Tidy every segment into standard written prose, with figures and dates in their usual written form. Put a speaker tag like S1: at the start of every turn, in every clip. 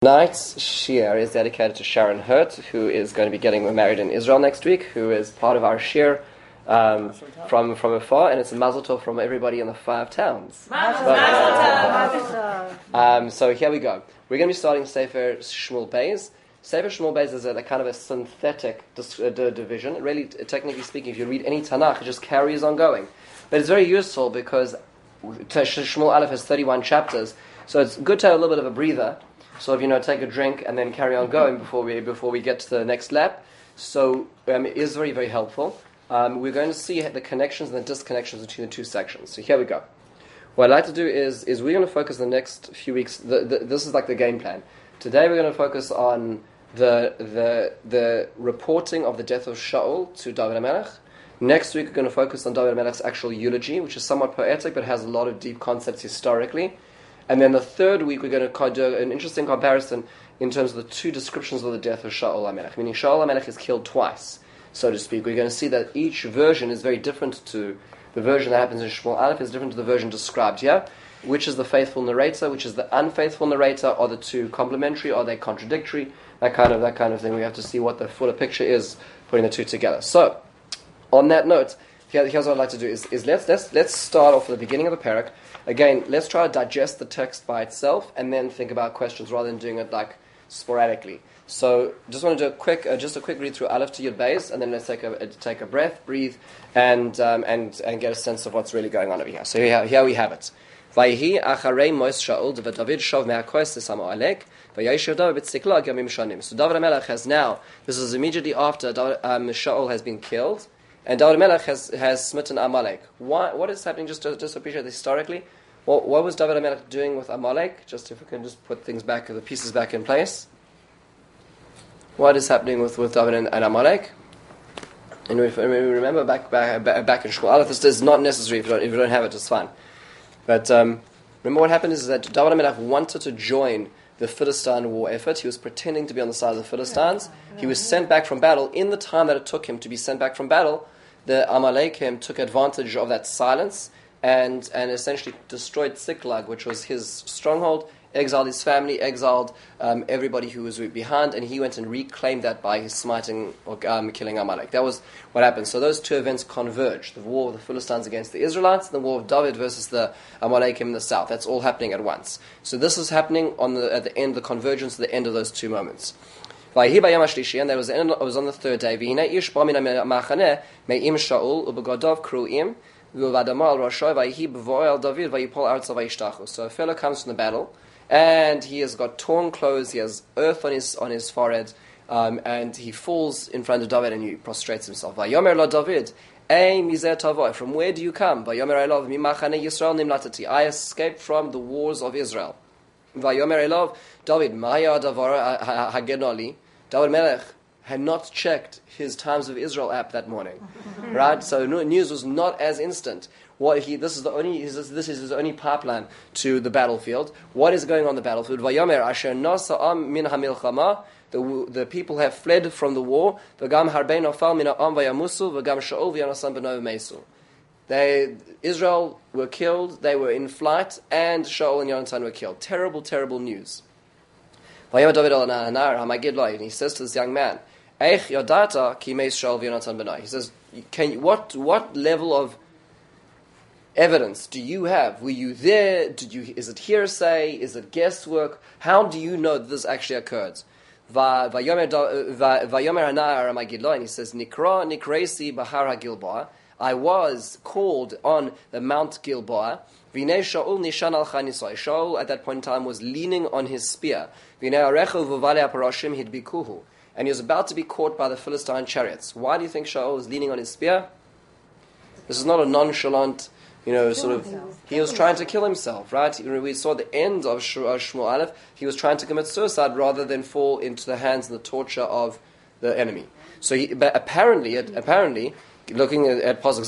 S1: Tonight's shir is dedicated to Sharon Hurt, who is going to be getting married in Israel next week, who is part of our shir from afar, and it's a mazel tov from everybody in the 5 towns. So here we go. We're going to be starting Sefer Shmuel Beis. Sefer Shmuel Beis is a kind of a synthetic division. Really, technically speaking, if you read any Tanakh, it just carries on going. But it's very useful because Shmuel Aleph has 31 chapters, so it's good to have a little bit of a breather. So if take a drink and then carry on going before we get to the next lap. So it is very, very helpful. We're going to see the connections and the disconnections between the two sections. So here we go. What I'd like to do is we're going to focus the next few weeks. This is like the game plan. Today we're going to focus on the reporting of the death of Shaul to David HaMelech. Next week we're going to focus on David HaMelech's actual eulogy, which is somewhat poetic but has a lot of deep concepts historically. And then the third week, we're going to do an interesting comparison in terms of the two descriptions of the death of Shaul HaMelech. Meaning Shaul HaMelech is killed twice, so to speak. We're going to see that each version is very different to the version that happens in Shmuel Aleph, is different to the version described here. Which is the faithful narrator, which is the unfaithful narrator? Are the two complementary? Are they contradictory? That kind of thing. We have to see what the fuller picture is, putting the two together. So, on that note, here's what I'd like to do is let's start off at the beginning of the parak. Again, let's try to digest the text by itself and then think about questions rather than doing it like sporadically. So, just want to do a quick read through Aleph to Yud Beis, and then let's take a breath, breathe, and get a sense of what's really going on over here. So here we have it. Vayihi acharei Mois Shaul David shov me'akois tesamo alek vayishav David b'tziklag yamim shanim. So David HaMelech has now. This is immediately after Shaul has been killed. And David HaMelech has smitten Amalek. What is happening? Just to appreciate this historically. What was David HaMelech doing with Amalek? Just if we can just put things back, the pieces back in place. What is happening with David and Amalek? And if we remember back in Shmuel Aleph, this is not necessary. If you don't have it, it's fine. But remember what happened is that David HaMelech wanted to join the Philistine war effort. He was pretending to be on the side of the Philistines. He was sent back from battle. In the time that it took him to be sent back from battle, the Amalekim took advantage of that silence and essentially destroyed Ziklag, which was his stronghold, exiled his family, exiled everybody who was behind, and he went and reclaimed that by his smiting or killing Amalek. That was what happened. So those two events converged: the war of the Philistines against the Israelites, and the war of David versus the Amalekim in the south. That's all happening at once. So this is happening at the end, the convergence at the end of those two moments. And it was on the third day. So a fellow comes from the battle, and he has got torn clothes, he has earth on his forehead, and he falls in front of David and he prostrates himself. Vayomer lo David, from where do you come? Vayomer elov mimachane Yisrael nimlatati. I escaped from the wars of Israel. Vayomer elov David, maya davar hagenoli. David Melech had not checked his Times of Israel app that morning, right? So news was not as instant. This is his only pipeline to the battlefield. What is going on the battlefield? Vayomer asher nasa'am min hamilchama. The people have fled from the war. V'gam harbei nafal min ha'am vayamusu. V'gam Shaul v'Yonatan b'no mesu. Israel were killed. They were in flight, and Shaul and Yonatan were killed. Terrible, terrible news. Vayomer David al Nahanar hamagid lo. And he says to this young man, Eich yodata ki meis Shaul v'Yonatan b'no. He says, what level of evidence do you have? Were you there? Is it hearsay? Is it guesswork? How do you know that this actually occurred? Vayomer Hanar Amagidlo, and he says, Nikra Nikresi Bahar HaGilboa. I was called on the Mount Gilboa. V'nei Shaul nishan al chanisoi. Shaul at that point in time was leaning on his spear. V'nei arechu v'vale aparoshim hidbikuhu. And he was about to be caught by the Philistine chariots. Why do you think Shaul was leaning on his spear? This is not a nonchalant, he was trying to kill himself, right? We saw the end of Shmuel Aleph. He was trying to commit suicide rather than fall into the hands and the torture of the enemy. So, but apparently, looking at Pasuk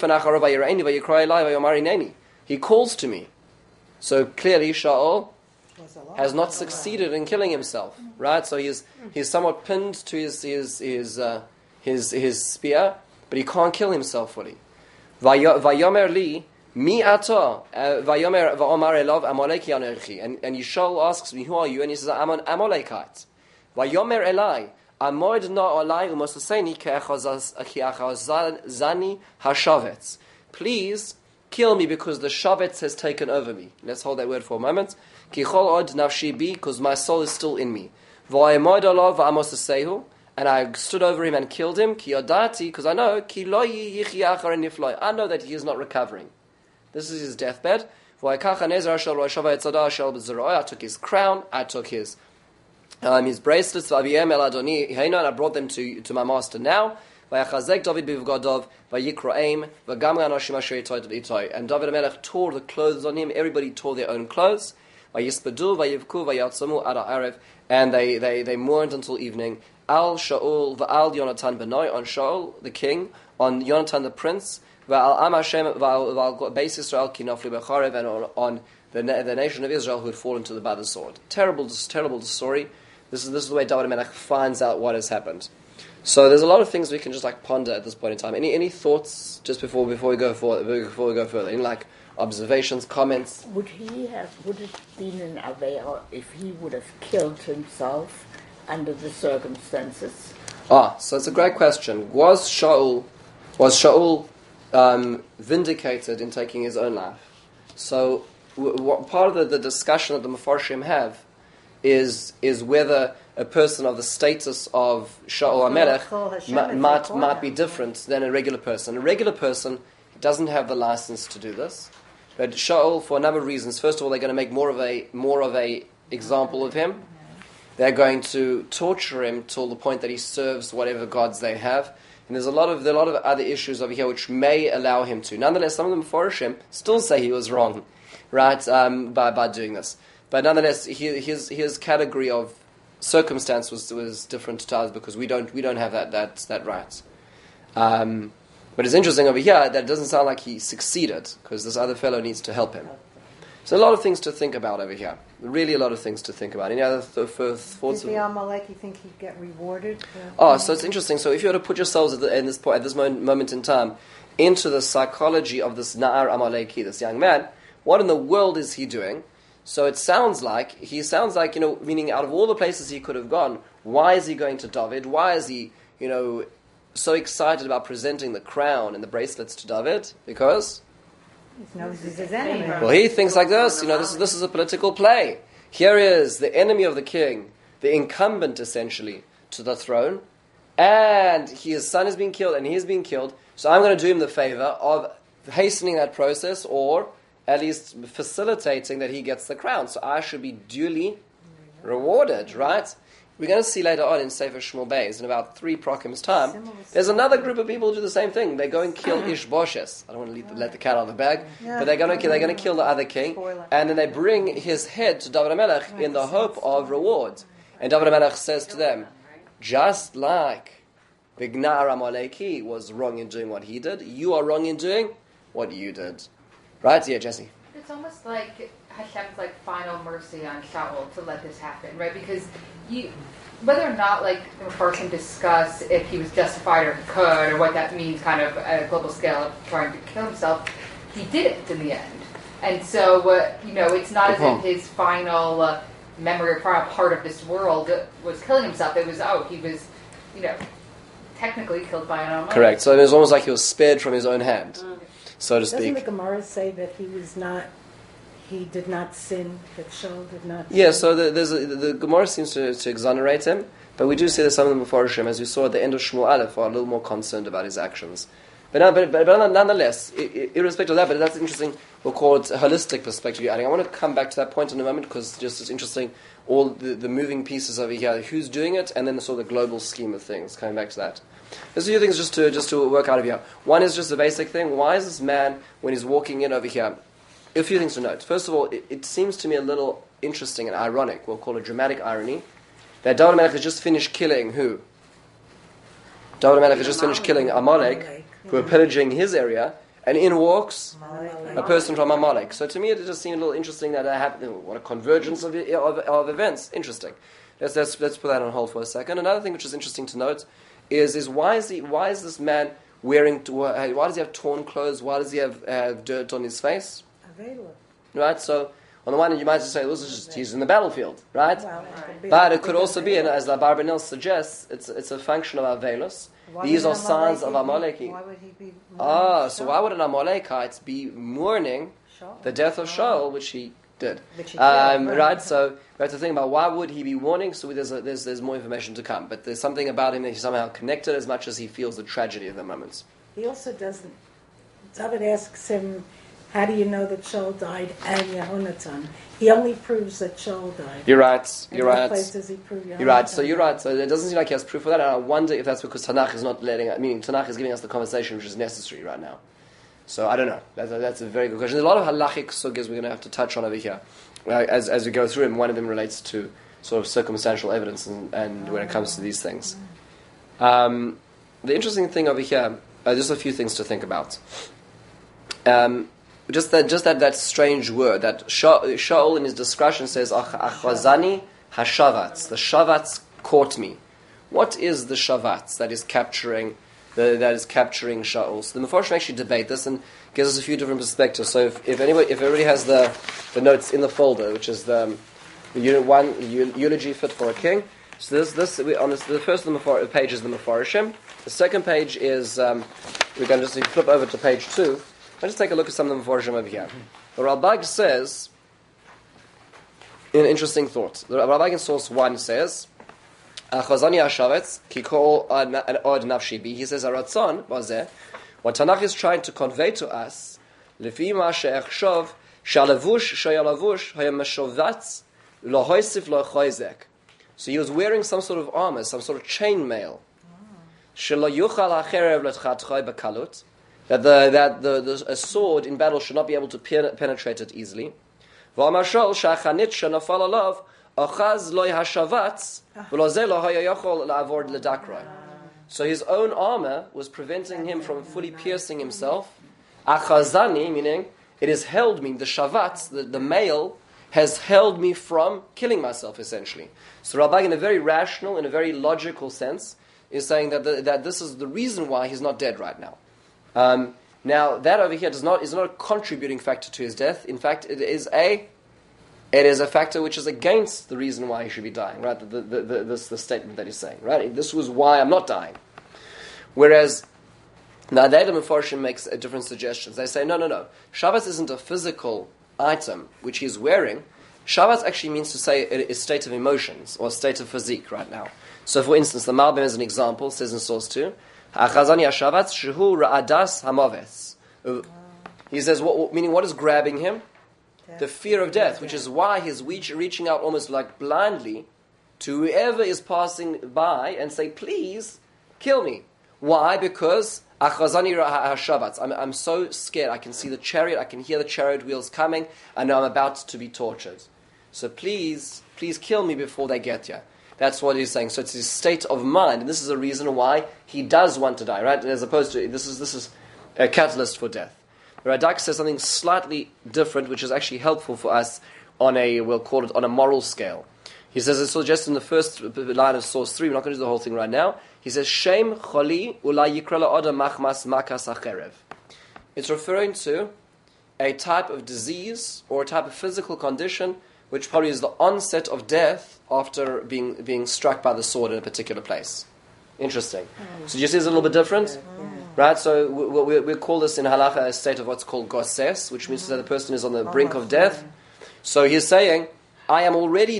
S1: Zayd, he calls to me. So clearly, Shaul has not succeeded in killing himself, right? So he's somewhat pinned to his spear, but he can't kill himself fully. Vayomer li Mi ata vayomer va'omar elav Amaleki anerchi. And Yishol asks me, who are you? And he says, I'm an Amalekite. Vayomer elai Amoid na alai umosaseni ke'achazani hashavetz. Please kill me because the shavetz has taken over me. Let's hold that word for a moment. Ki chol od nafshi bi, because my soul is still in me. Va'amoid alav va'amosasehu. And I stood over him and killed him. Ki yodati, because I know ki lo yichi achar nifloi. I know that he is not recovering. This is his deathbed. I took his crown, I took his bracelets, and I brought them to my master now. And David HaMelech tore the clothes on him. Everybody tore their own clothes. And they mourned until evening. Al Shaul v'al Yonatan Benoi, on Shaul the king, on Yonatan the prince, v'al Am Hashem v'al Beis Yisrael ki naflu b'charev, and on the nation of Israel who had fallen by the sword. Terrible story. This is the way David HaMelech finds out what has happened. So there's a lot of things we can just ponder at this point in time. Any thoughts just before we go further? Any observations, comments?
S2: Would it been an Aveira if he would have killed himself under the circumstances?
S1: So it's a great question. Was Shaul vindicated in taking his own life? So part of the discussion that the Mefarshim have is whether a person of the status of Shaul HaMelech might be different than a regular person. A regular person doesn't have the license to do this, but Shaul, for a number of reasons. First of all, they're going to make more of a example of him. They're going to torture him till the point that he serves whatever gods they have. And there's a lot of other issues over here which may allow him to. Nonetheless, some of the Mefarshim still say he was wrong, right, by doing this. But nonetheless, his category of circumstance was different to ours because we don't have that right. But it's interesting over here that it doesn't sound like he succeeded because this other fellow needs to help him. So a lot of things to think about over here. Really, a lot of things to think about. Any other thoughts?
S3: Did the Amalek, you think he'd get rewarded?
S1: So it's interesting. So if you were to put yourselves at this moment in time into the psychology of this Na'ar Amaleki, this young man, what in the world is he doing? So he sounds like, meaning out of all the places he could have gone, why is he going to David? Why is he, so excited about presenting the crown and the bracelets to David? Because
S3: he knows he's his enemy.
S1: Well, he thinks like this. This is a political play. Here is the enemy of the king, the incumbent essentially to the throne, and his son is being killed, and he is being killed. So I'm going to do him the favor of hastening that process, or at least facilitating that he gets the crown. So I should be duly rewarded, right? We're going to see later on in Sefer Shmuel Beis, in about 3 Prakim's time, there's another group of people who do the same thing. They go and kill Ishbosheth. I don't want to let the cat out of the bag, but they're going to kill the other king, and then they bring his head to David HaMelech in the hope of reward. And David HaMelech says to them, just like the Gnar Amaleki was wrong in doing what he did, you are wrong in doing what you did. Right? Yeah, Jesse.
S4: It's almost like Hashem's final mercy on Shaul to let this happen, right? Because whether or not the Mefarshim discuss if he was justified or he could, or what that means kind of at a global scale of trying to kill himself, he did it in the end. And so, it's not as if his final memory or final part of this world was killing himself. It was, he was, technically killed by an Amalek.
S1: Correct. So it was almost like he was spared from his own hand, so to speak.
S3: Doesn't the Gemara say that he did not sin, that Shaul did not sin?
S1: Yeah, so the Gemara seems to exonerate him, but we do see that some of the Mefarshim, as we saw at the end of Shmuel Aleph, are a little more concerned about his actions. But nonetheless, irrespective of that, but that's interesting, we'll call it a holistic perspective you're adding. I want to come back to that point in a moment, because just it's interesting, all the moving pieces over here, who's doing it, and then the sort of global scheme of things, coming back to that. There's a few things just to work out of here. One is just a basic thing. Why is this man, when he's walking in over here, a few things to note. First of all, it seems to me a little interesting and ironic, we'll call it dramatic irony, that David HaMelech has just finished killing who? David HaMelech has just finished killing Amalek, who are pillaging his area, and in walks a person from Amalek. So to me, it just seemed a little interesting that happened. What a convergence of events. Interesting. Let's put that on hold for a second. Another thing which is interesting to note is why is this man wearing? Why does he have torn clothes? Why does he have dirt on his face?
S3: Available.
S1: Right. So on the one hand, you might just say, "This is just he's in the battlefield," right?
S3: Well,
S1: But it could also be, and as the Barbanel suggests, it's a function of Avelus. These are signs of Amaleki.
S3: Why would he be?
S1: So why would an Amalekite be mourning the death of Shaul, which he did?
S3: Which he did,
S1: right. So we have to think about why would he be mourning. So there's more information to come, but there's something about him that he's somehow connected as much as he feels the tragedy of the moment.
S3: He also doesn't. David asks him, "How do you know that Shaul died and Yehonatan?" He only proves that Shaul died.
S1: You're right.
S3: In
S1: You're
S3: what
S1: right.
S3: place does he prove Yehonatan?
S1: You're right. So you're right. So it doesn't seem like he has proof for that. And I wonder if that's because Tanakh is not meaning Tanakh is giving us the conversation which is necessary right now. So I don't know. That's a very good question. There's a lot of halachic sugyas we're going to have to touch on over here as we go through, and one of them relates to sort of circumstantial evidence and when it comes to these things. The interesting thing over here, just a few things to think about. Just that strange word that Shaul in his discussion says, "Achvazani hashavatz." The shavatz caught me. What is the shavatz that is capturing Shaul? So the Mefarshim actually debate this and gives us a few different perspectives. So if everybody has the notes in the folder, which is the Unit 1, Eulogy Fit for a King. So the first of the page is the Mefarshim. The second page is we're going to just flip over to page 2. Let's just take a look at some of the Mefarshim over here. The Ralbag says, an interesting thought. The Ralbag in source 1 says, Chazani Hashavetz, ki kol od nafshi bi. He says, Aratzon, what Tanakh is trying to convey to us, Lefi ma she'echshov, shalavush sheyalavush, hayam meshovatz, lo hoisif lo choizek. So he was wearing some sort of armor, some sort of chainmail. Shelo yuchal hacherev letchatchoi bekalut. That a sword in battle should not be able to penetrate it easily. So his own armor was preventing him from fully piercing himself. Achazani, meaning it has held me, the shavat, the mail, has held me from killing myself, essentially. So Ralbag, in a very rational, in a very logical sense, is saying that this is the reason why he's not dead right now. Now that over here is not a contributing factor to his death. In fact, it is a factor which is against the reason why he should be dying. Right, the statement that he's saying. Right, this was why I'm not dying. Whereas now the Mefarshim makes a different suggestions. They say no. Shabbos isn't a physical item which he's wearing. Shabbos actually means to say a state of emotions or a state of physique right now. So, for instance, the Malbim as an example says in source 2. Achazani Hashavatz shehu ra'adas hamaves. He says, meaning what is grabbing him? The fear of death, which is why he's reaching out almost like blindly to whoever is passing by and say, please, kill me. Why? Because Achazani Hashavatz. I'm so scared. I can see the chariot, I can hear the chariot wheels coming, I know I'm about to be tortured. So please kill me before they get here. That's what he's saying. So it's his state of mind, and this is a reason why he does want to die, right? As opposed to this is a catalyst for death. Radak says something slightly different, which is actually helpful for us we'll call it on a moral scale. He says it's suggested in the first line of source 3. We're not going to do the whole thing right now. He says Shem choli ulai yikra la'adam machmas makas acherev. It's referring to a type of disease or a type of physical condition which probably is the onset of death after being struck by the sword in a particular place. Interesting. So you see it's a little bit different? Right? So we call this in halacha a state of what's called goses, which means that the person is on the brink of death. So he's saying, I am already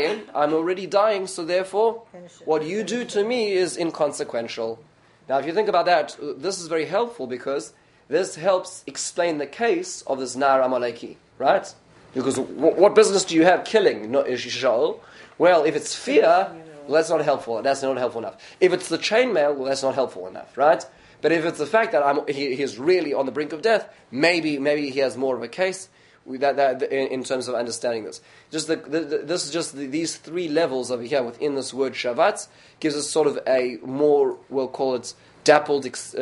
S1: dying, so therefore what you do to me is inconsequential. Now if you think about that, this is very helpful because this helps explain the case of this Nar Amaleki, right? Because what business do you have killing Shaul? Well, if it's fear, well, that's not helpful. That's not helpful enough. If it's the chainmail, well, that's not helpful enough, right? But if it's the fact that he is really on the brink of death, maybe he has more of a case that in terms of understanding this. This is just these 3 levels over here within this word shavatz gives us sort of a more, we'll call it, dappled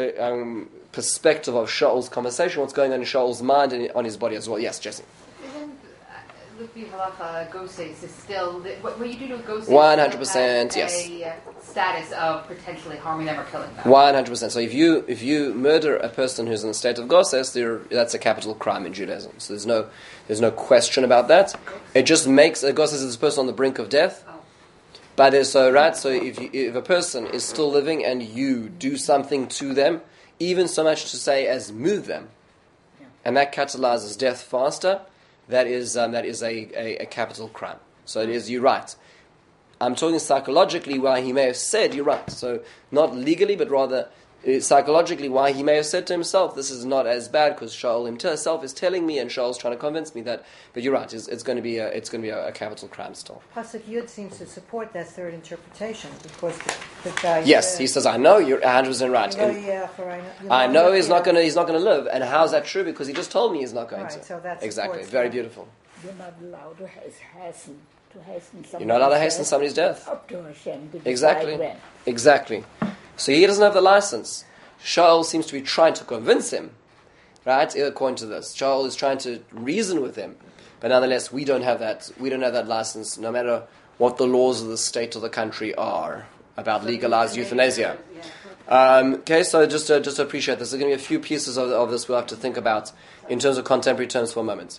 S1: perspective of Shaul's conversation, what's going on in Shaul's mind and on his body as well. Yes, Jesse.
S4: The Lefi Halacha, Goses is still what you do to a Goses.
S1: 100%, yes.
S4: A status of potentially harming them or killing them.
S1: 100%. So if you murder a person who's in a state of goses, that's a capital crime in Judaism. So there's no question about that. It just makes a goses is this person on the brink of death. But so if a person is still living and you do something to them, even so much to say as move them, and that catalyzes death faster, that is a capital crime. So it is, you're right. I'm talking psychologically why he may have said, you're right. So not legally, but rather psychologically why he may have said to himself, this is not as bad because Shaul himself is telling me, and Shaul's trying to convince me that. But you're right. It's going to be a capital crime still.
S5: Pasuk Yud seems to support that third interpretation because the guy.
S1: Yes, he says, I know you're 100% right. I know he's not going to live, and how's that true? Because he just told me he's not going to.
S5: So that's
S1: exactly very beautiful.
S2: You're not allowed to hasten
S1: You're not allowed to hasten somebody's death.
S2: Up to Hashem.
S1: Exactly. So he doesn't have the license. Shaul seems to be trying to convince him, right? According to this, Shaul is trying to reason with him, but nonetheless, we don't have that. We don't have that license, no matter what the laws of the state or the country are about legalized euthanasia. Okay, so just to appreciate this, there's going to be a few pieces of this we'll have to think about in terms of contemporary terms for a moment.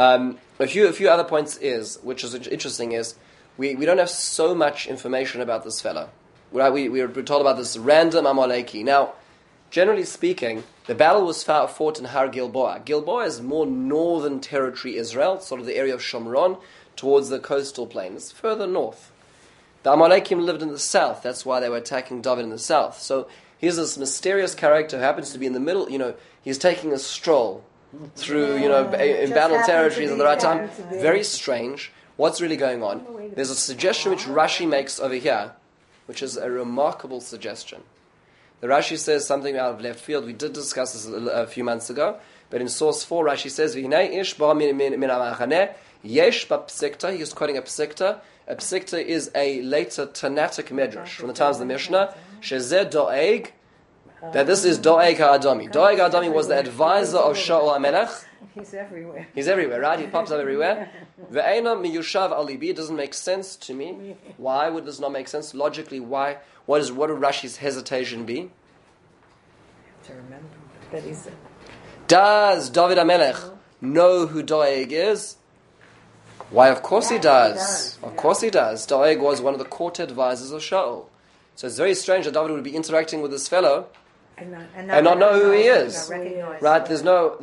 S1: A few other points which is interesting, is we don't have so much information about this fellow. Right? We're told about this random Amaleki. Now, generally speaking, the battle was fought in Har Gilboa. Gilboa is more northern territory Israel, sort of the area of Shomron, towards the coastal plains, further north. The Amalekim lived in the south. That's why they were attacking David in the south. So here's this mysterious character who happens to be in the middle. He's taking a stroll through, in battle territories at the right time. Very strange. What's really going on? There's a suggestion which Rashi makes over here, which is a remarkable suggestion. The Rashi says something out of left field. We did discuss this a few months ago, but in source 4, Rashi says, "V'hinei ish ba min ha'machaneh yesh b'psikta." He's quoting a psikta. A psikta is a later Tanaitic medrash from the times of the Mishnah. Shezeh doeg, that this is doeg ha'adami. Doeg ha'adami was the advisor of Shaul HaMelech.
S5: He's everywhere.
S1: He's everywhere, right? He pops up everywhere. Ve'ena miyushav alibi. It doesn't make sense to me. Why would this not make sense? Logically, why? What would Rashi's hesitation be?
S5: To remember that he's.
S1: Does David HaMelech know who Doeg is? Why, of course he does. Of course he does. Doeg was one of the court advisors of Shaul. So it's very strange that David would be interacting with this fellow and not know who he is. Right? There's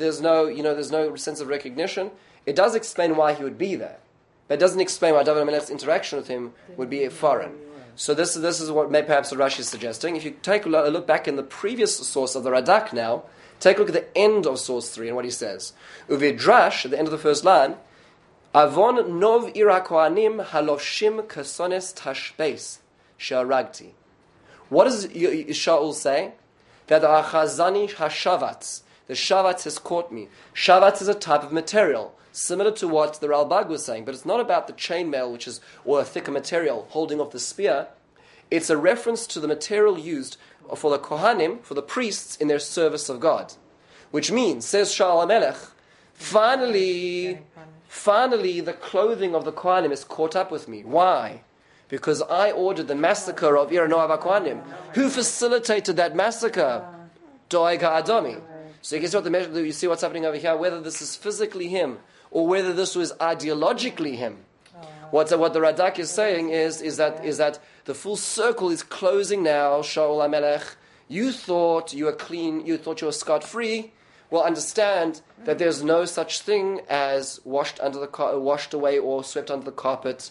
S1: no sense of recognition. It does explain why he would be there, but it doesn't explain why David HaMelech's interaction with him would be foreign. So this is what perhaps Rashi is suggesting. If you take a look back in the previous source of the Radak now, take a look at the end of source 3 and what he says. Uvidrash, at the end of the first line, Avon nov ira kohanim haloshim kasones tashbeis sharagti. What does Shaul say? That the achazani hashavatz, the shavatz has caught me. Shavatz is a type of material, similar to what the Ralbag was saying, but it's not about the chainmail, or a thicker material holding off the spear. It's a reference to the material used for the Kohanim, for the priests, in their service of God. Which means, says Shaul HaMelech, finally the clothing of the Kohanim is caught up with me. Why? Because I ordered the massacre of Ir Noav HaKohanim. Who facilitated that massacre? Doeg HaAdami. So you see what's happening over here, whether this is physically him, or whether this was ideologically him. What the Radak is saying is that the full circle is closing now. Shaul HaMelech, you thought you were clean, you thought you were scot-free. Well, understand that there's no such thing as washed away or swept under the carpet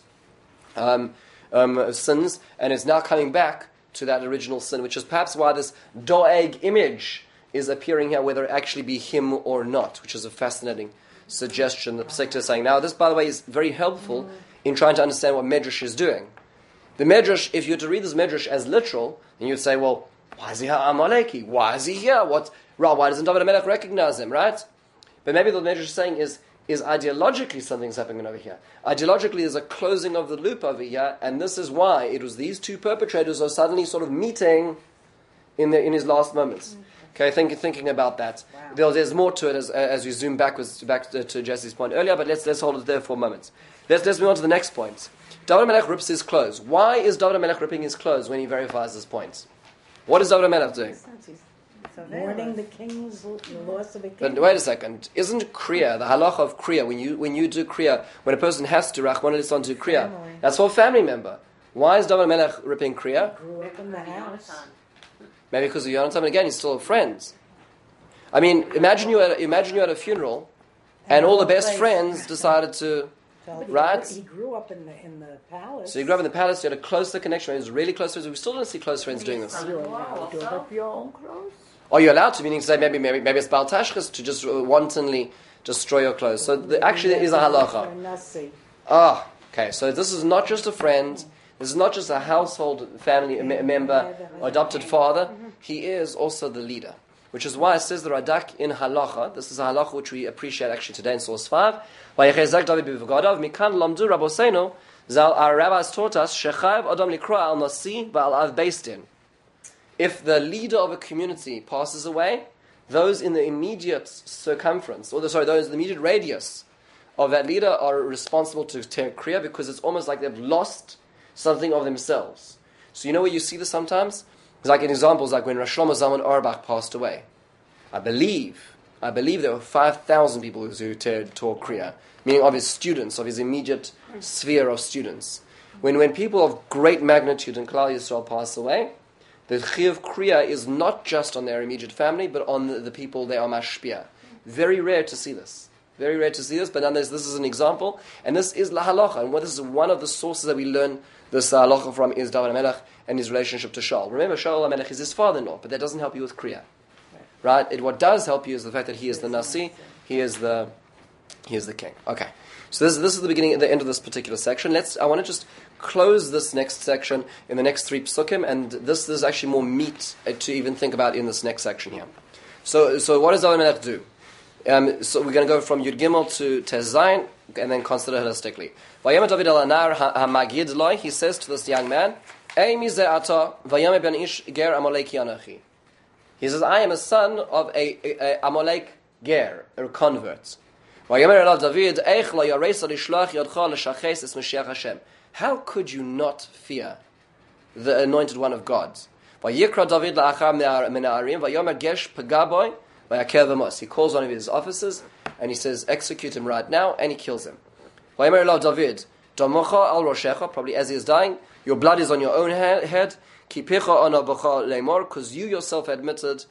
S1: sins, and it's now coming back to that original sin, which is perhaps why this Doeg image is appearing here, whether it actually be him or not, which is a fascinating suggestion the Pesachta is saying. Now, this, by the way, is very helpful in trying to understand what Medrash is doing. The Medrash, if you were to read this Medrash as literal, then you'd say, well, why is he here, Amaleki? Why is he here? Why doesn't David HaMelech recognize him, right? But maybe what the Medrash is saying is ideologically something's happening over here. Ideologically, there's a closing of the loop over here, and this is why it was these two perpetrators are suddenly sort of meeting in his last moments. Okay, thinking about that.
S2: Wow.
S1: There's more to it as we zoom back to Jesse's point earlier, but let's hold it there for a moment. Let's move on to the next point. David Melech rips his clothes. Why is David Melech ripping his clothes when he verifies his point? What is David Melech doing?
S3: Mourning the king's the loss of the king.
S1: But wait a second. Isn't Kriya, the halacha of Kriya, when you do Kriya, when a person has to Rachmana litzlan do Kriya, that's for a family member. Why is David Melech ripping Kriya?
S3: Grew up in the house.
S1: Maybe because of Yonatan, and again, he's still friends. I mean, imagine you at a funeral, and all the best friends decided to,
S3: But
S1: right?
S3: He grew up in the palace.
S1: So you grew up in the palace, you had a closer connection, he was really close friends. We still don't see close friends doing this.
S2: Are you allowed to rip your own clothes?
S1: Are you allowed to? Meaning to say maybe it's Baal Tashchis to just wantonly destroy your clothes. So actually there is a halacha.
S3: Nasi.
S1: Ah, okay. So this is not just a friend. This is not just a household family member, adopted father. He is also the leader. Which is why it says the Radak in halacha. This is a halacha which we appreciate actually today in source 5. Vayechezak David b'v'gadav mikan lamdu rabosenu zal our rabbis taught us shechayev adam likra al nasi v'al av beis din. If the leader of a community passes away, those in the immediate circumference, those in the immediate radius of that leader are responsible to tear kriya because it's almost like they've lost something of themselves. So you know where you see this sometimes? It's like in examples like when Rosh Shlomo Zalman Auerbach passed away. I believe there were 5,000 people who tore kriya, meaning of his students, of his immediate sphere of students. When people of great magnitude in Klal Yisrael pass away, the chiyuv kriya is not just on their immediate family, but on the people they are mashpia. Very rare to see this. Very rare to see this, but nonetheless, this is an example, and this is la halacha. And this is one of the sources that we learn this halacha from is David HaMelech and his relationship to Shaul. Remember, Shaul HaMelech is his father-in-law, but that doesn't help you with kriya, right? What does help you is the fact that he is the nasi, he is the king. Okay, so this is the beginning, the end of this particular section. I want to just close this next section in the next 3 psukim, and this is actually more meat to even think about in this next section here. So what does David HaMelech do? So we're going to go from Yud Gimel to Tez Zayin, and then consider holistically. Vayomer David el anar hamagid loy. He says to this young man, "Ei mi ze ata vayomer ben ish ger Amaleki anachi." He says, "I am a son of a Amalek ger, a convert." Vayomer elav David, "Eich lo yaresa lishlach yodcha l'shaches es Mashiach Hashem." How could you not fear the anointed one of God? Vayikra David la'achar min ha'arim vayomer gesh pagaboy. He calls one of his officers and he says, execute him right now, and he kills him. David, probably as he is dying, your blood is on your own head, because you yourself admitted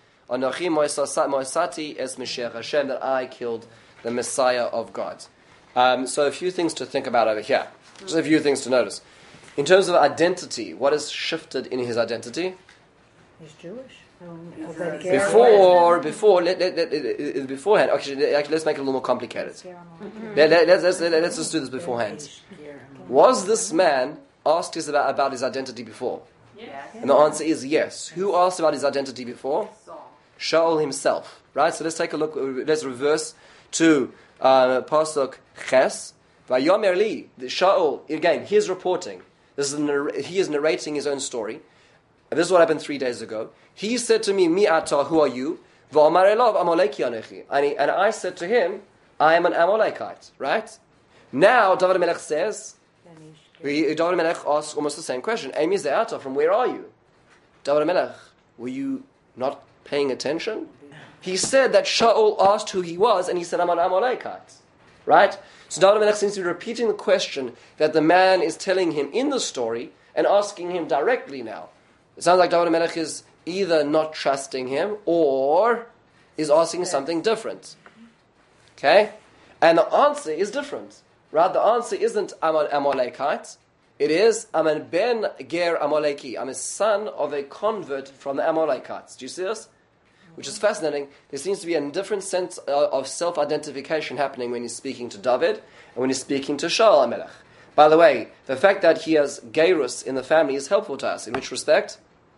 S1: that I killed the Messiah of God. So a few things to think about over here. Just a few things to notice. In terms of identity, what has shifted in his identity?
S5: He's Jewish.
S1: Beforehand. Actually, let's make it a little more complicated. Let's just do this beforehand. Was this man asked about his identity before?
S4: Yes.
S1: And the answer is yes. Who asked about his identity before? Shaul himself. Right. So let's take a look. Let's reverse to pasuk Ches. Vayomer li, Shaul again. He's reporting. He is narrating his own story. And this is what happened 3 days ago. He said to me, Mi ata, who are you? V'amar elav Amaleki anechi. And I said to him, I am an Amalekite. Right? Now, David HaMelech says, David HaMelech asks almost the same question. Emi ze ata, from where are you? David HaMelech, were you not paying attention? He said that Shaul asked who he was, and he said, I'm an Amalekite. Right? So David HaMelech seems to be repeating the question that the man is telling him in the story, and asking him directly now. It sounds like David HaMelech is either not trusting him or is asking something different. Okay? And the answer is different. Right? The answer isn't I'm an Amalekite. It is I'm a ben ger Amaleki. I'm a son of a convert from the Amalekites. Do you see this? Which is fascinating. There seems to be a different sense of self-identification happening when he's speaking to David and when he's speaking to Shaul HaMelech. By the way, the fact that he has Geirus in the family is helpful to us. In which respect?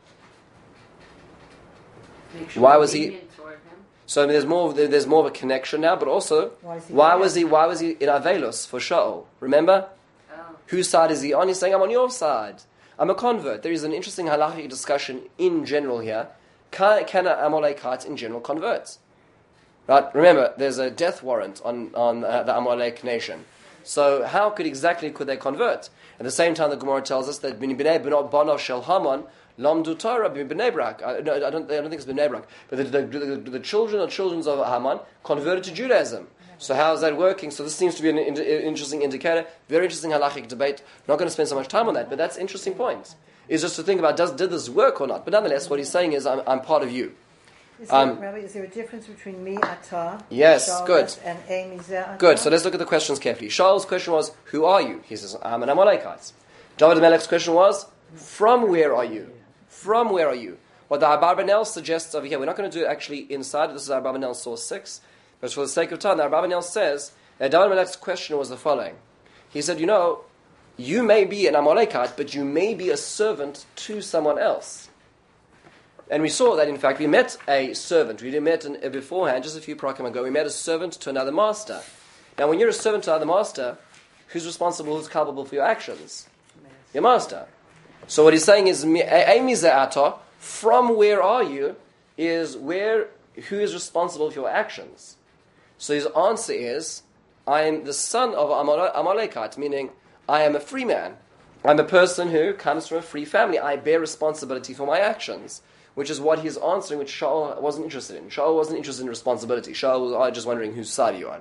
S1: Why was he? So there's more of a connection now, but also why was he in Avelos for Shaul? Remember? Whose side is he on? He's saying, I'm on your side. I'm a convert. There is an interesting halachic discussion in general here can an Amalekite in general convert? Right? Remember, there's a death warrant on the Amalek nation. So how could they convert? At the same time, the Gemara tells us that Bnei Banav Shel Haman Lamdu Torah B'nei Brak. I don't think it's Bnei Brak, but the children of Haman converted to Judaism. So how is that working? So this seems to be an interesting indicator. Very interesting halachic debate. Not going to spend so much time on that, but that's an interesting point. Is just to think about did this work or not? But nonetheless, what he's saying is I'm part of you.
S5: Rabbi, is there a difference between me, Atah,
S1: yes,
S5: Shaul,
S1: good,
S5: and Amy Atah?
S1: Good. So let's look at the questions carefully. Shaul's question was, "Who are you?" He says, "I'm an Amalekite." David Melech's question was, "From where are you?" From where are you? What the Abarbanel suggests over here, we're not going to do it actually inside. This is Abarbanel source 6, but for the sake of time, the Abarbanel says that David Melech's question was the following. He said, you may be an Amalekite, but you may be a servant to someone else. And we saw that, in fact, we met a servant. We met beforehand, just a few prakim ago, we met a servant to another master. Now, when you're a servant to another master, who's responsible, who's culpable for your actions? Your master. So what he's saying is, from where are you, who is responsible for your actions? So his answer is, I am the son of Amalekite, meaning I am a free man. I'm a person who comes from a free family. I bear responsibility for my actions. Which is what he's answering, which Shaul wasn't interested in. Shaul wasn't interested in responsibility. Shaul was just wondering whose side are you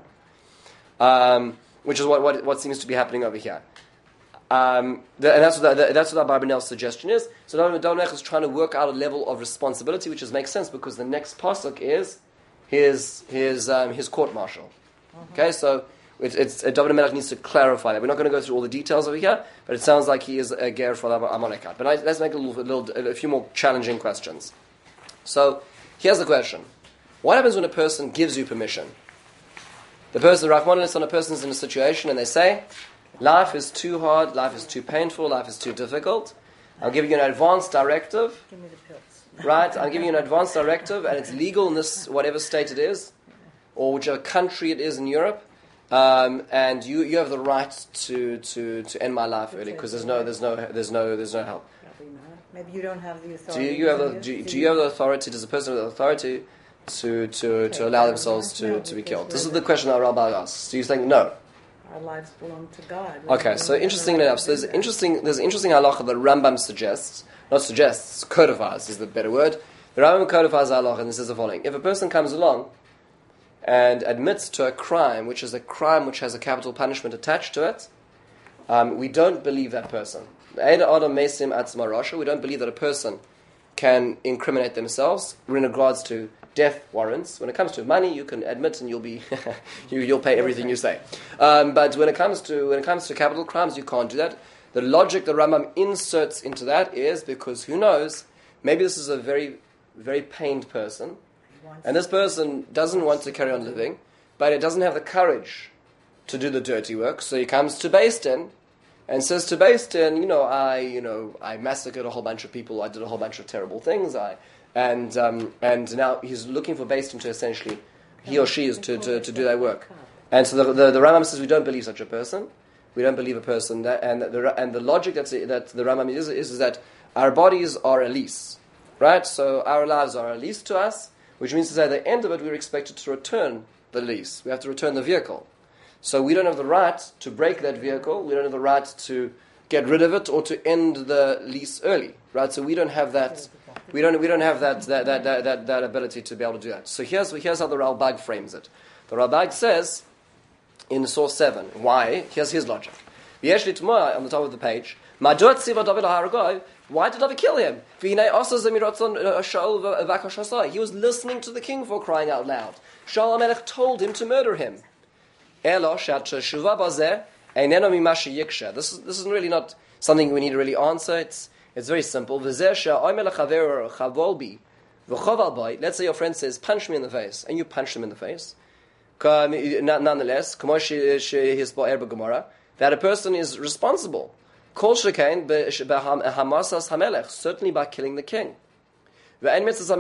S1: on. Which is what seems to be happening over here. And that's what Abarbanel's suggestion is. So David is trying to work out a level of responsibility, which makes sense because the next pasuk is his court martial. Okay, so David Melech needs to clarify that. We're not going to go through all the details over here, but it sounds like he is a ger for Amalekite. But let's make a few more challenging questions. So here's the question: what happens when a person gives you permission? The person, Rahman, a person is in a situation and they say, life is too hard, life is too painful, life is too difficult. I'm giving you an advance directive.
S5: Give me the pills.
S1: Right? I'm giving you an advance directive, and it's legal in this whatever state it is, or whichever country it is in Europe. And you have the right to end my life early because there's no help.
S5: Maybe you don't have the authority.
S1: Do you have the authority? Does a person have the authority to allow themselves to be killed? This is the question that Rabbi asks. Do you think no?
S3: Our lives belong to God.
S1: Okay, so interesting enough. So there's an interesting halacha that Rambam codifies is the better word. The Rambam codifies halacha and this is the following: if a person comes along and admits to a crime, which is a crime which has a capital punishment attached to it, we don't believe that person. We don't believe that a person can incriminate themselves in regards to death warrants. When it comes to money, you can admit and you'll be you'll pay everything you say. But when it comes to capital crimes, you can't do that. The logic that Rambam inserts into that is because who knows, maybe this is a very, very pained person. And this person doesn't want to carry on living, but it doesn't have the courage to do the dirty work. So he comes to Beis Din and says to Beis Din, I massacred a whole bunch of people. I did a whole bunch of terrible things. And now he's looking for Beis Din to essentially, he or she is to do that work. And so the Rambam says we don't believe such a person. We don't believe a person that, and the logic that the Rambam is that our bodies are a lease, right? So our lives are a lease to us. Which means to say at the end of it, we're expected to return the lease. We have to return the vehicle. So we don't have the right to break that vehicle. We don't have the right to get rid of it or to end the lease early, right? So we don't have that. We don't have that ability to be able to do that. So here's how the Ralbag frames it. The Ralbag says in source 7, why? Here's his logic. V'yesh litmoa on the top of the page. Madot tziva David ha'aragoi. Why did David kill him? He was listening to the king for crying out loud. Shaul HaMelech told him to murder him. This is really not something we need to really answer. It's very simple. Let's say your friend says, punch me in the face, and you punch him in the face. Nonetheless, that a person is responsible. Kol shekain b'hamasas hamelech, certainly by killing the king. The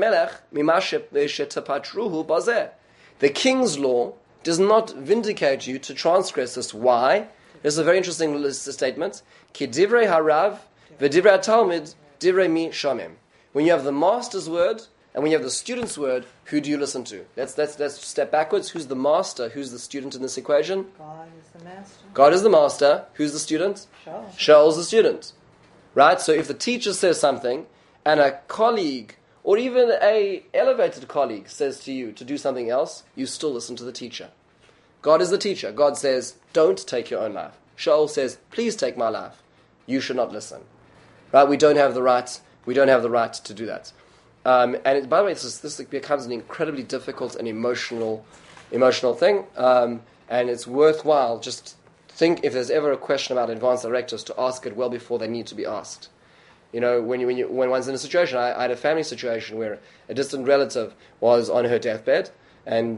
S1: king's law does not vindicate you to transgress this. Why? This is a very interesting statement. Ki divrei harav v'divrei talmid divrei mi shamim. When you have the master's word And when you have the student's word, who do you listen to? Let's step backwards. Who's the master? Who's the student in this equation?
S5: God is the master.
S1: God is the master. Who's the student? Shaul's the student. Right? So if the teacher says something, and a colleague, or even a elevated colleague says to you to do something else, you still listen to the teacher. God is the teacher. God says, don't take your own life. Shaul says, please take my life. You should not listen. Right? We don't have the right. We don't have the right to do that. And by the way, this becomes an incredibly difficult and emotional thing. And it's worthwhile just think if there's ever a question about advanced directives to ask it well before they need to be asked. You know, when one's in a situation, I had a family situation where a distant relative was on her deathbed, and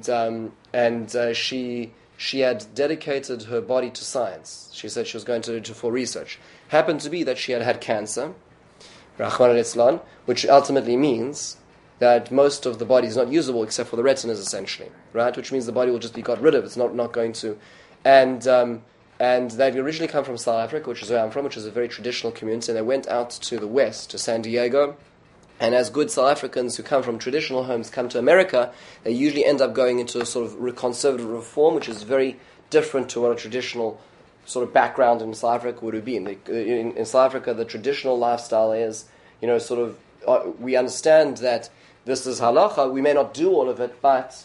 S1: she had dedicated her body to science. She said she was going for research. Happened to be that she had cancer, Rahman al-Islam, which ultimately means that most of the body is not usable except for the retinas, essentially, right? Which means the body will just be got rid of. It's not going to, and they'd originally come from South Africa, which is where I'm from, which is a very traditional community, and they went out to the west, to San Diego. And as good South Africans who come from traditional homes come to America, they usually end up going into a sort of conservative reform, which is very different to what a traditional sort of background in South Africa would have been. In South Africa, the traditional lifestyle is, you know, sort of, we understand that this is halacha. We may not do all of it, but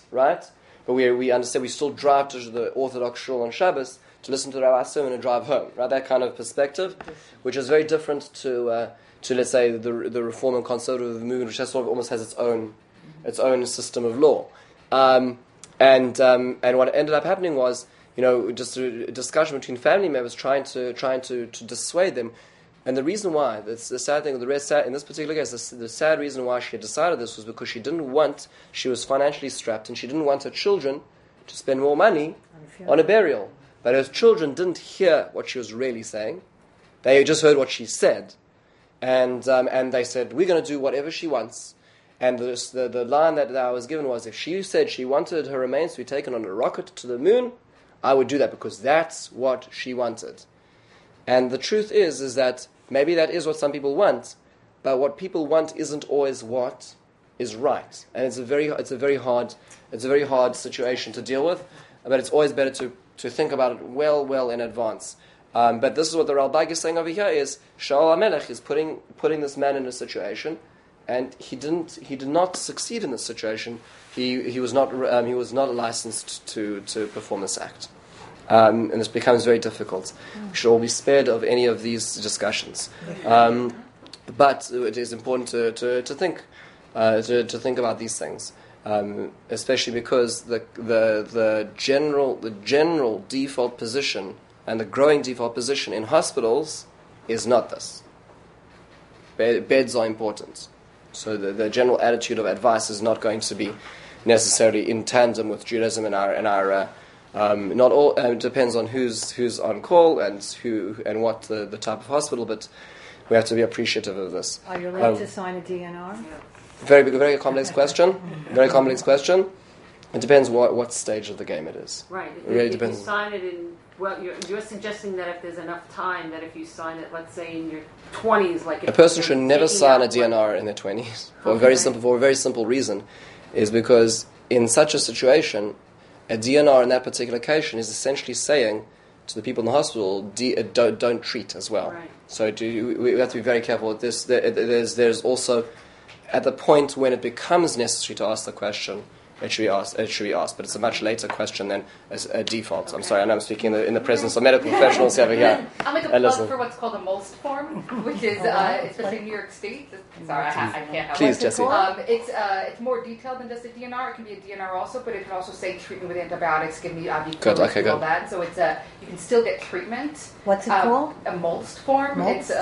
S1: we understand we still drive to the Orthodox shul on Shabbos to listen to the Rabbi's sermon and drive home, right? That kind of perspective, which is very different to let's say the Reform and Conservative movement, which sort of almost has its own system of law. And what ended up happening was, you know, just a discussion between family members trying to dissuade them. And the reason why, that's the sad thing, in this particular case, the sad reason why she had decided this was because she was financially strapped, and she didn't want her children to spend more money on a burial. But her children didn't hear what she was really saying. They just heard what she said. And they said, we're going to do whatever she wants. And the line that I was given was, if she said she wanted her remains to be taken on a rocket to the moon, I would do that because that's what she wanted. And the truth is that maybe that is what some people want, but what people want isn't always what is right. And it's a very hard situation to deal with, but it's always better to think about it well in advance. But this is what the Ralbag is saying over here: is Shaul HaMelech is putting this man in a situation, and he did not succeed in this situation. He was not licensed to perform this act, and this becomes very difficult. We should all be spared of any of these discussions. But it is important to think about these things, especially because the general default position and the growing default position in hospitals is not this. Beds are important. So the general attitude of advice is not going to be necessarily in tandem with Judaism and our not all. It depends on who's on call and what the type of hospital, but we have to be appreciative of this.
S5: Are you allowed to sign a DNR?
S1: Very complex question. Very complex question. It depends what stage of the game it is.
S6: Right.
S1: It really
S6: if
S1: depends.
S6: you sign it in, well, you're suggesting that if there's enough time, that if you sign it, let's say in your 20s, like
S1: a person should never sign a DNR in their 20s for a very simple reason, is because in such a situation, a DNR in that particular occasion is essentially saying to the people in the hospital, don't treat as well.
S6: Right.
S1: So we have to be very careful with this. There's also, at the point when it becomes necessary to ask the question, it should be asked, but it's a much later question than a default. Okay. I'm sorry, I know I'm speaking in the presence of medical professionals over here.
S4: I'll make a plug for what's called a MOLST form, which is, especially in New York State. Sorry, I can't help it.
S1: Please, Jesse.
S4: It's more detailed than just a DNR. It can be a DNR also, but it can also say treatment with antibiotics, give me ibuprofen, all that. So it's you can still get treatment.
S5: What's it called?
S4: A MOLST form.
S5: MOLST?
S4: It's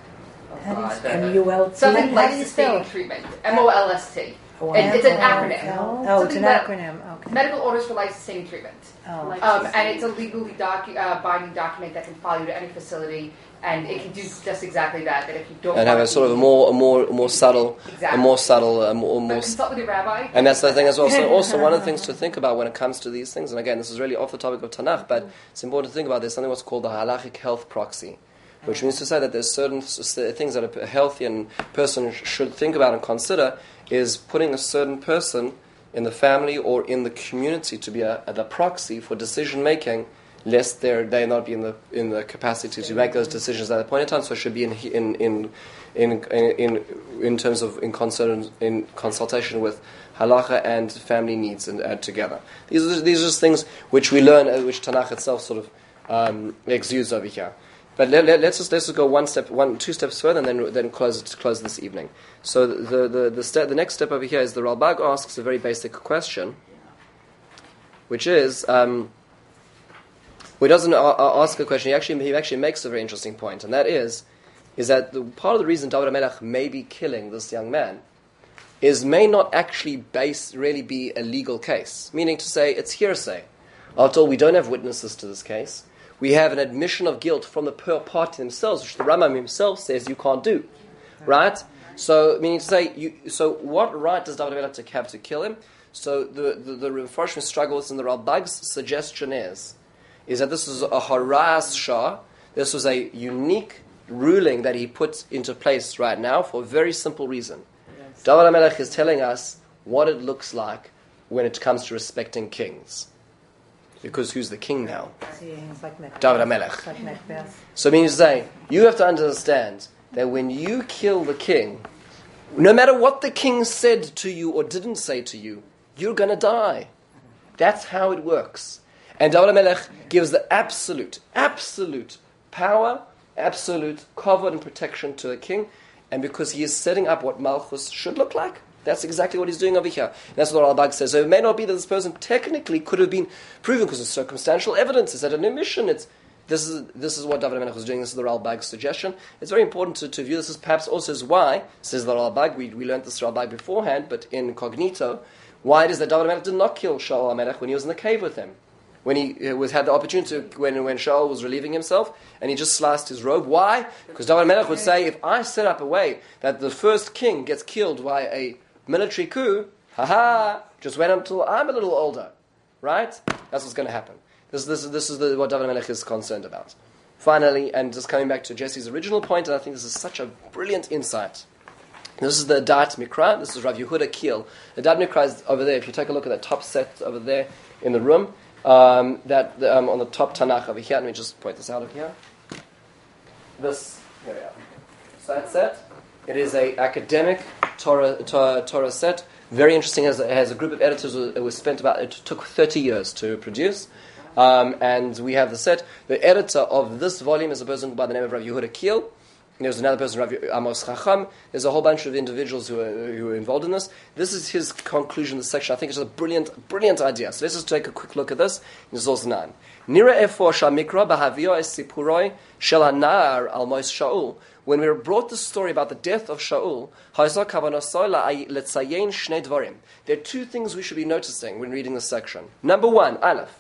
S3: MULT.
S4: something like sustaining treatment. MOLST. It's an acronym.
S5: Oh, it's an acronym. Okay.
S4: Medical orders for life-sustaining treatment.
S5: Oh.
S4: And it's a legally binding document that can follow you to any facility, and it can do just exactly that. That if you don't
S1: and have a sort of a more subtle,
S4: exactly.
S1: But
S4: consult with your rabbi.
S1: And that's the thing as well. So also one of the things to think about when it comes to these things, and again, this is really off the topic of Tanakh, but it's important to think about. There's something what's called the halachic health proxy, which means to say that there's certain things that a healthy and person should think about and consider, is putting a certain person in the family or in the community to be the proxy for decision making, lest they not be in the capacity to make those decisions at that point in time. So it should be in terms of in consultation with halacha and family needs and together. These are just things which we learn, which Tanakh itself sort of exudes over here. But let's just go two steps further, and then close this evening. So the next step over here is the Ralbag asks a very basic question, which is he doesn't ask a question. He actually makes a very interesting point, and that is that part of the reason David HaMelech may be killing this young man may not actually really be a legal case, meaning to say it's hearsay. After all, we don't have witnesses to this case. We have an admission of guilt from the party themselves, which the Rambam himself says you can't do, right? So, meaning to say, so what right does David HaMelech have to kill him? So the Mepharshim struggle with, and the Ralbag's suggestion is that this is a haras shah. This was a unique ruling that he put into place right now for a very simple reason. Yes. David HaMelech is telling us what it looks like when it comes to respecting kings. Because who's the king now? David HaMelech. So meaning to say, you have to understand that when you kill the king, no matter what the king said to you or didn't say to you, you're going to die. That's how it works. And David HaMelech gives the absolute power, absolute cover and protection to the king, and because he is setting up what Malchus should look like. That's exactly what he's doing over here. And that's what Ralbag says. So it may not be that this person technically could have been proven because of circumstantial evidence. Is that an omission? This is what David HaMelech was doing. This is the Ralbag's suggestion. It's very important to view this as perhaps also as why, says the Ralbag, we learned this Ralbag beforehand, but incognito, why it is that David HaMelech did not kill Shaul HaMelech when he was in the cave with him. When he had the opportunity to, when Shaul was relieving himself, and he just sliced his robe. Why? Because David HaMelech would say, if I set up a way that the first king gets killed by a military coup, just wait until I'm a little older, right? That's what's going to happen. This is what David HaMelech is concerned about. Finally, and just coming back to Jesse's original point, and I think this is such a brilliant insight. This is the Dat Mikra. This is Rav Yehuda Kiel. The Dat Mikra is over there. If you take a look at that top set over there in the room, on the top Tanakh over here. Let me just point this out over here. Here we are. So that set. It is an academic Torah set. Very interesting. It has a group of editors. It took 30 years to produce. And we have the set. The editor of this volume is a person by the name of Rav Yehuda Kiel. There's another person, Rav Amos Chacham. There's a whole bunch of individuals who are involved in this. This is his conclusion of the section. I think it's a brilliant idea. So let's just take a quick look at this. This is also nine. Nira efor shamikra b'havio es sipuroi shel hanar al mois Shaul. When we were brought the story about the death of Shaul, there are two things we should be noticing when reading this section. Number one, Aleph.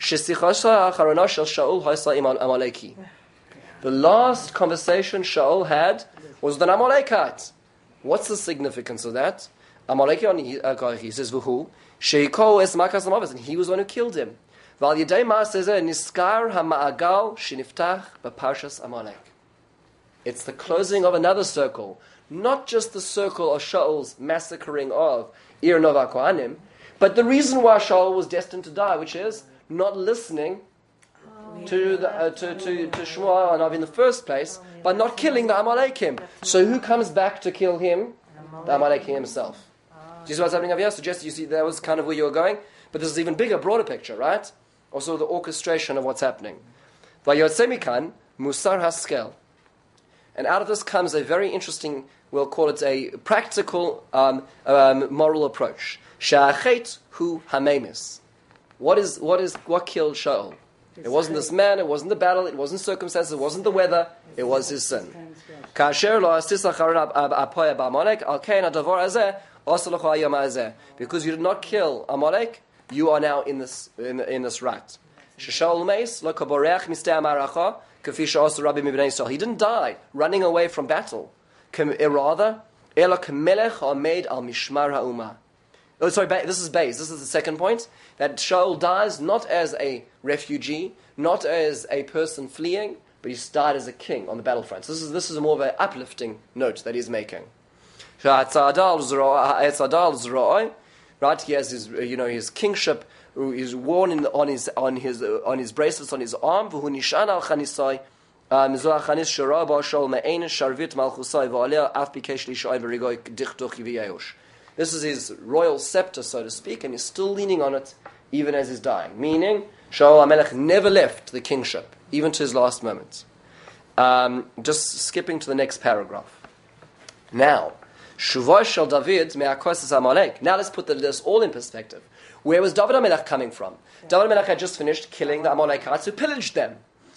S1: The last conversation Shaul had was with an Amalekite. What's the significance of that? Amalekite, he says, Vuhu, Sheiko es makas amavis, and he was the one who killed him. Val yedei ma says, Niskar ha'ma'agal sheniftach b'parshas Amalek. It's the closing of another circle, not just the circle of Shaul's massacring of Ir Nova Kohanim, but the reason why Shaul was destined to die, which is not listening to Shmuel Anav in the first place, by not killing the Amalekim. So who comes back to kill him? The Amalekim himself. Do you see what's happening over here? So just, you see, that was kind of where you were going. But this is even bigger, broader picture, right? Also the orchestration of what's happening. Vayotzemikan Musar Haskel. And out of this comes a very interesting, we'll call it a practical moral approach. Sha'achet hu hamemis. What killed Shaul? It wasn't this man, it wasn't the battle, it wasn't circumstances, it wasn't the weather, it was his sin. Because you did not kill Amalek, you are now in this right. He didn't die running away from battle. Oh, sorry, this is Beis. This is the second point. That Shaul dies not as a refugee, not as a person fleeing, but he died as a king on the battlefront. So this is more of an uplifting note that he's making. Right, he has his kingship. He's worn on his bracelets on his arm. This is his royal scepter, so to speak, and he's still leaning on it even as he's dying. Meaning, Shaul HaMelech never left the kingship, even to his last moments. Just skipping to the next paragraph. Now, Shuvah Shel David me'akos Amalek. Now let's put this all in perspective. Where was David HaMelech coming from? David HaMelech had just finished killing the Amalekites who pillaged them.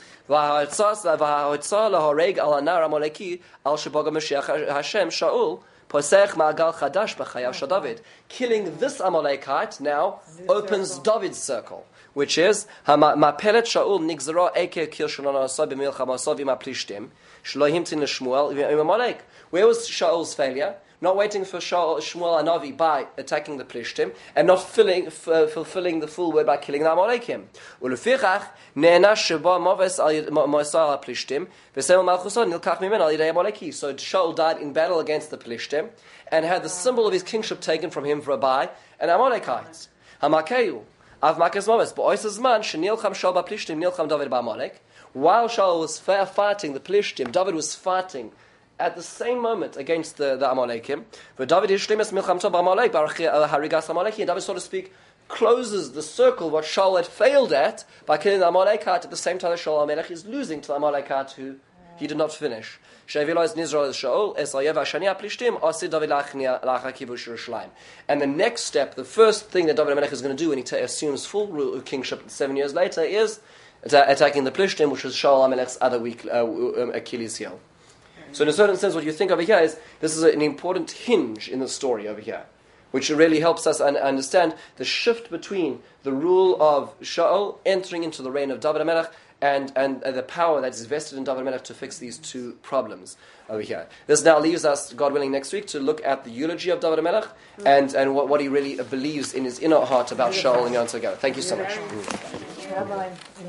S1: Killing this Amalekite now opens David's circle, which is Mapelet Shaul nigzara eke kil shalana asay b'milchama asay v'maplishtim shlohim tin l'Shmuel v'Amalek. Where was Shaul's failure? Not waiting for Shmuel Hanavi by attacking the Plishtim, and not fulfilling the full word by killing the Amalekim. Ulefichach ne'enash sheba maves al Plishtim v'sem malchuson nilkach mimen al yidei Amaleki. So Shaul died in battle against the Plishtim, and had the symbol of his kingship taken from him for an Amalekites. Hamakeyu av makas maves ba'ois man shenilcham Shaul ba'Plishtim nilcham David ba'Amalek. While Shaul was fighting the Plishtim, David was fighting at the same moment against the Amalekim. And David, so to speak, closes the circle what Shaul had failed at by killing the Amalekite at the same time that Shaul HaMelech is losing to the Amalekite who he did not finish. And the next step, the first thing that David HaMelech is going to do when he assumes full kingship 7 years later is attacking the Plishtim, which was Shaul HaMelech's other weak Achilles heel. So in a certain sense, what you think over here is, this is an important hinge in the story over here, which really helps us understand the shift between the rule of Shaul entering into the reign of David HaMelech and the power that is vested in David HaMelech to fix these two problems over here. This now leaves us, God willing, next week to look at the eulogy of David HaMelech and what he really believes in his inner heart about Shaul and Yom Tov. Thank you so much.
S5: Rabbi.